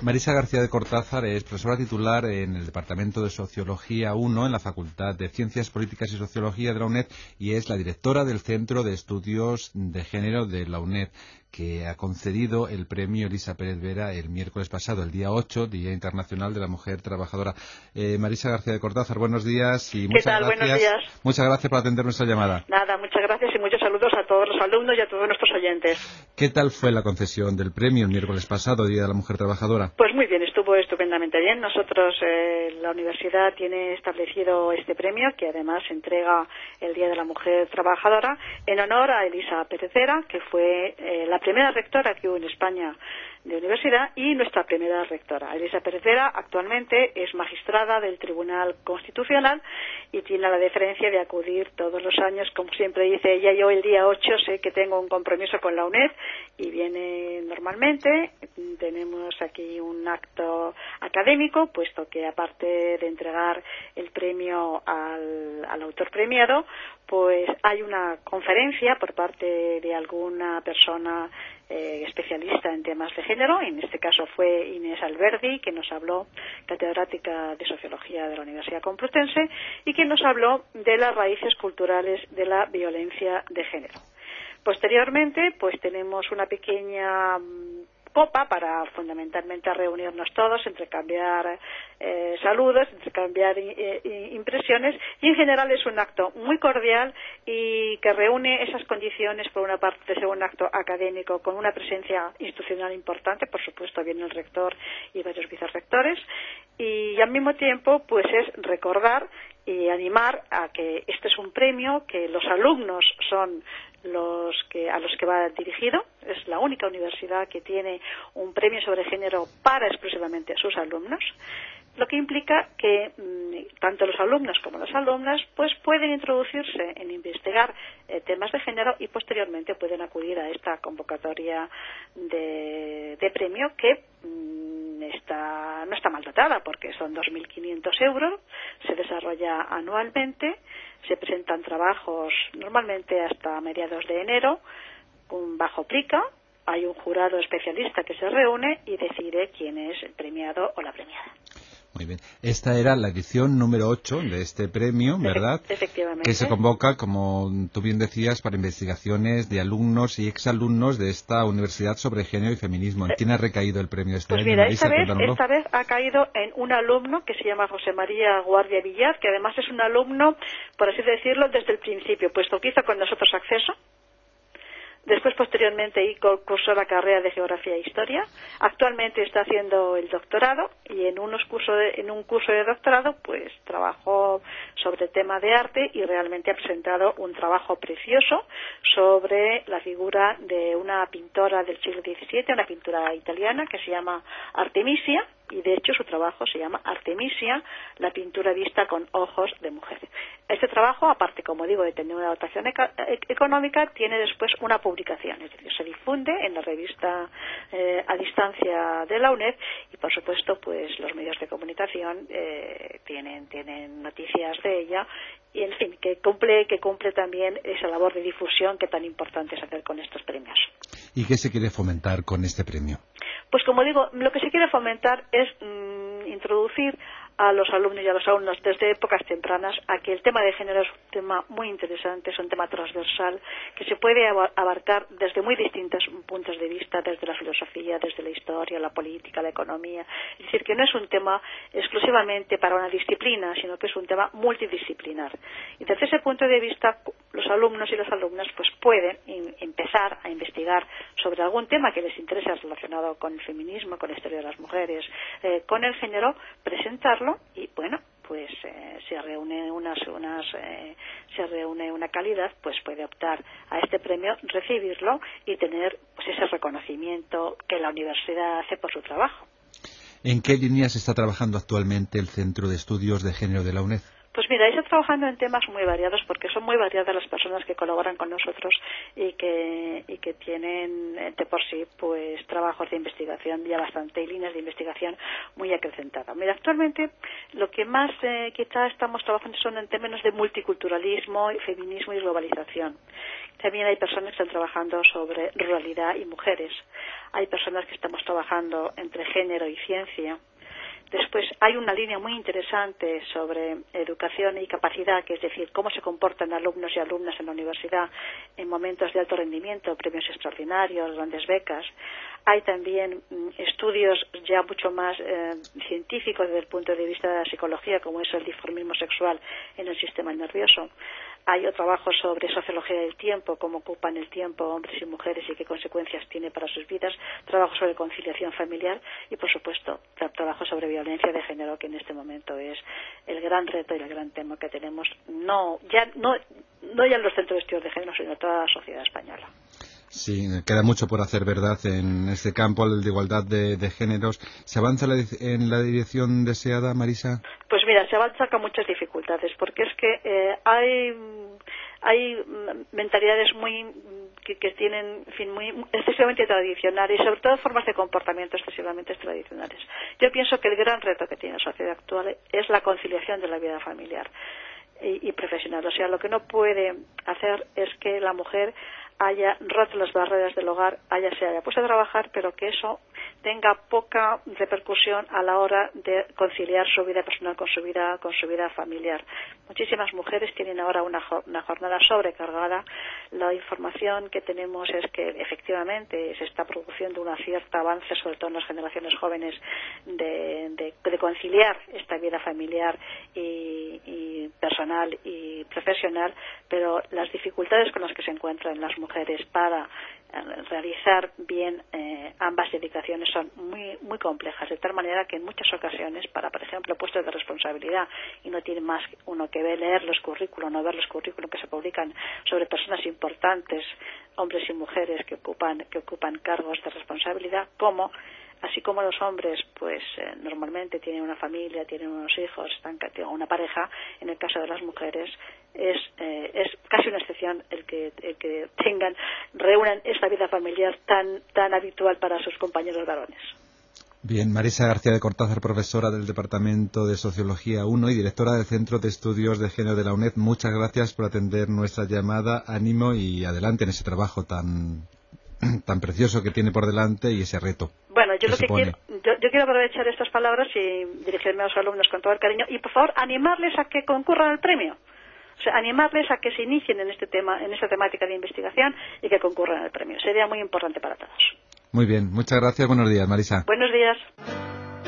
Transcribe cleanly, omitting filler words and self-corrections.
Marisa García de Cortázar es profesora titular en el Departamento de Sociología 1 en la Facultad de Ciencias Políticas y Sociología de la UNED y es la directora del Centro de Estudios de Género de la UNED, que ha concedido el premio Elisa Pérez Vera el miércoles pasado, el día 8, Día Internacional de la Mujer Trabajadora. Marisa García de Cortázar, buenos días y ¿Qué tal? Buenos días. Muchas gracias por atender nuestra llamada. Nada, muchas gracias y muchos saludos a todos los alumnos y a todos nuestros oyentes. ¿Qué tal fue la concesión del premio el miércoles pasado, Día de la Mujer Trabajadora? Pues muy bien, estuvo estupendamente bien. Nosotros, la universidad tiene establecido este premio, que además se entrega el Día de la Mujer Trabajadora, en honor a Elisa Pérez Vera, que fue la primera rectora que hubo en España de universidad y nuestra primera rectora. Elisa Pérez Vera actualmente es magistrada del Tribunal Constitucional y tiene la deferencia de acudir todos los años, como siempre dice ella. Yo el día 8 sé que tengo un compromiso con la UNED y viene normalmente. Tenemos aquí un acto académico, puesto que aparte de entregar el premio al autor premiado, pues hay una conferencia por parte de alguna persona especialista en temas de género. En este caso fue Inés Alberdi, que nos habló, catedrática de Sociología de la Universidad Complutense, y que nos habló de las raíces culturales de la violencia de género. Posteriormente, pues tenemos una pequeña copa para fundamentalmente reunirnos todos, intercambiar saludos, intercambiar impresiones, y en general es un acto muy cordial y que reúne esas condiciones. Por una parte, de ser un acto académico con una presencia institucional importante, por supuesto viene el rector y varios vicerrectores, y al mismo tiempo pues es recordar y animar a que este es un premio que los alumnos son a los que va dirigido. Es la única universidad que tiene un premio sobre género para exclusivamente sus alumnos, lo que implica que tanto los alumnos como las alumnas pues pueden introducirse en investigar temas de género y posteriormente pueden acudir a esta convocatoria de premio que no está mal dotada, porque son 2.500 euros, se desarrolla anualmente, se presentan trabajos normalmente hasta mediados de enero, bajo plica, hay un jurado especialista que se reúne y decide quién es el premiado o la premiada. Muy bien. Esta era la edición número 8 de este premio, ¿verdad? Efectivamente. Que se convoca, como tú bien decías, para investigaciones de alumnos y exalumnos de esta universidad sobre género y feminismo. ¿En quién ha recaído el premio este año? Pues mira, esta vez ha caído en un alumno que se llama José María Guardia Villar, que además es un alumno, por así decirlo, desde el principio, puesto que hizo con nosotros acceso. Después, posteriormente, cursó la carrera de Geografía e Historia. Actualmente está haciendo el doctorado y en un curso de doctorado pues trabajó sobre el tema de arte y realmente ha presentado un trabajo precioso sobre la figura de una pintora del siglo XVII, una pintura italiana que se llama Artemisia, y de hecho su trabajo se llama Artemisia, la pintura vista con ojos de mujer. Este trabajo, aparte, como digo, de tener una dotación económica, tiene después una publicación, es decir, se difunde en la revista a distancia de la UNED y, por supuesto, pues los medios de comunicación tienen noticias de ella y, en fin, que cumple también esa labor de difusión que tan importante es hacer con estos premios. ¿Y qué se quiere fomentar con este premio? Pues como digo, lo que se quiere fomentar es introducir a los alumnos y a los alumnos desde épocas tempranas a que el tema de género es un tema muy interesante, es un tema transversal que se puede abarcar desde muy distintos puntos de vista, desde la filosofía, desde la historia, la política, la economía. Es decir, que no es un tema exclusivamente para una disciplina, sino que es un tema multidisciplinar. Y desde ese punto de vista, los alumnos y las alumnas pues pueden empezar a investigar sobre algún tema que les interese relacionado con el feminismo, con la historia de las mujeres, con el género, presentarlo y bueno, pues se reúne una calidad, pues puede optar a este premio, recibirlo y tener pues ese reconocimiento que la universidad hace por su trabajo. ¿En qué líneas está trabajando actualmente el Centro de Estudios de Género de la UNED? Pues mira, está trabajando en temas muy variados porque son muy variadas las personas que colaboran con nosotros y que tienen de por sí pues trabajos de investigación ya bastante y líneas de investigación muy acrecentadas. Mira, actualmente lo que más quizá estamos trabajando son en términos de multiculturalismo, feminismo y globalización. También hay personas que están trabajando sobre ruralidad y mujeres. Hay personas que estamos trabajando entre género y ciencia. Después hay una línea muy interesante sobre educación y capacidad, que es decir, cómo se comportan alumnos y alumnas en la universidad en momentos de alto rendimiento, premios extraordinarios, grandes becas. Hay también estudios ya mucho más científicos desde el punto de vista de la psicología, como es el dimorfismo sexual en el sistema nervioso. Hay otro trabajo sobre sociología del tiempo, cómo ocupan el tiempo hombres y mujeres y qué consecuencias tiene para sus vidas. Trabajo sobre conciliación familiar y, por supuesto, trabajo sobre violencia de género, que en este momento es el gran reto y el gran tema que tenemos, no ya en los centros de estudios de género, sino en toda la sociedad española. Sí, queda mucho por hacer, ¿verdad?, en este campo de igualdad de géneros. ¿Se avanza en la dirección deseada, Marisa? Pues mira, se avanza con muchas dificultades, porque es que hay mentalidades que tienen, en fin, muy excesivamente tradicionales y sobre todo formas de comportamiento excesivamente tradicionales. Yo pienso que el gran reto que tiene la sociedad actual es la conciliación de la vida familiar y profesional. O sea, lo que no puede hacer es que la mujer haya roto las barreras del hogar, se haya puesto a trabajar, pero que eso tenga poca repercusión a la hora de conciliar su vida personal con su vida familiar. Muchísimas mujeres tienen ahora una jornada sobrecargada. La información que tenemos es que efectivamente se está produciendo un cierto avance, sobre todo en las generaciones jóvenes, de conciliar esta vida familiar y personal y profesional, pero las dificultades con las que se encuentran las mujeres para realizar bien ambas dedicaciones son muy muy complejas, de tal manera que en muchas ocasiones para, por ejemplo, puestos de responsabilidad, y no tiene más uno que leer los currículos, no ver los currículos que se publican sobre personas importantes, hombres y mujeres que ocupan cargos de responsabilidad, así como los hombres pues normalmente tienen una familia, tienen unos hijos, tienen una pareja. En el caso de las mujeres es casi una excepción el que reúnan esta vida familiar tan habitual para sus compañeros varones. Bien, Marisa García de Cortázar, profesora del Departamento de Sociología 1 y directora del Centro de Estudios de Género de la UNED, muchas gracias por atender nuestra llamada. Ánimo y adelante en ese trabajo tan precioso que tiene por delante y ese reto. Bueno, yo quiero aprovechar estas palabras y dirigirme a los alumnos con todo el cariño y, por favor, animarles a que concurran al premio. O sea, animarles a que se inicien en esta temática de investigación y que concurran al premio. Sería muy importante para todos. Muy bien, muchas gracias. Buenos días, Marisa. Buenos días.